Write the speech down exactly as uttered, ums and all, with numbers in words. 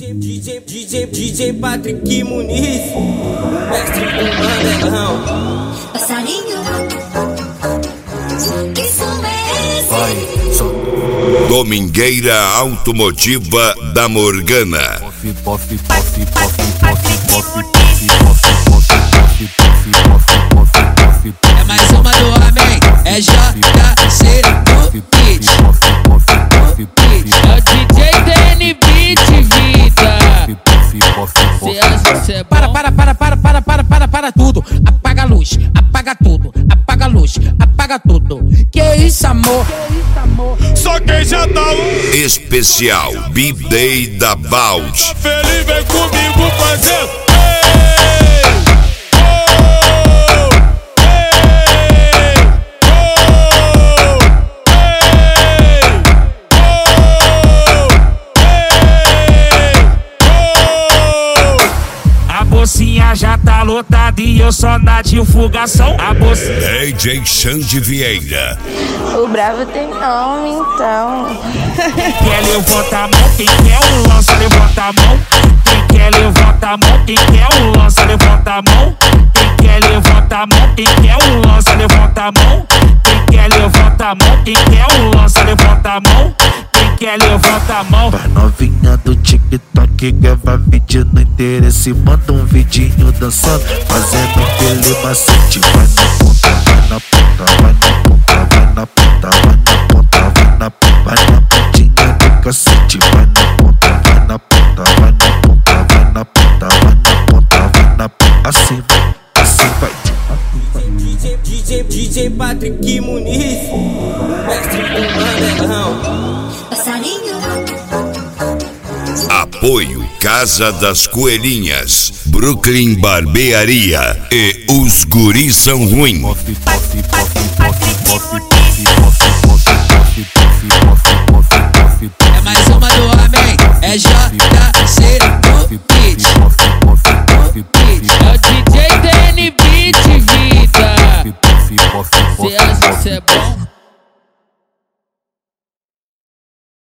DJ, DJ, DJ Patrick Muniz, mestre do Mandelão. Passarinho, que som é esse? Vai, só Domingueira Automotiva da Morgana. Pof, pof, pof, pof, pof, pof, pof, pof. É mais uma do homem, é J C do Beat. É o D J T N Beat, vida. Cê acha que cê é bom? Para, para, para, para, para, para, para, para tudo. Apaga a luz, apaga tudo, apaga a luz, apaga tudo. Que isso, amor? Só quem já tá um Especial B-Day da Bald. feliz, vem comigo fazer. A bolsinha já tá lotada e eu só na divulgação. A bolsinha... D J Xande Vieira. O bravo tem nome, então. Quer levanta a mão, quem quer um lança, levanta a mão. Quem quer levanta a mão, quem quer um lança, levanta a mão. Quem quer levanta a mão, quem quer um lança, levanta a mão. Quem quer levanta a mão, quem quer um lança, levanta a mão. Quem quer levanta a mão. Pra novinha do TikTok, grava vídeo no interesse, manda um vidinho dançando, fazendo aquele macete. Vai na ponta, vai na ponta, vai na ponta, vai na ponta, vai na ponta, vai na ponta, vai na pontinha do cacete. Vai na ponta, vai na ponta, vai na ponta, vai na ponta, vai na ponta, vai na ponta, assim vai, assim vai. DJ, DJ, DJ Patrick Muniz, mestre do Mandelão. Passarinho, Apoio Casa das Coelhinhas, Brooklyn Barbearia e Os Guris São Ruim. É mais uma do homem, é J C do Beat. É o D J T N Beat.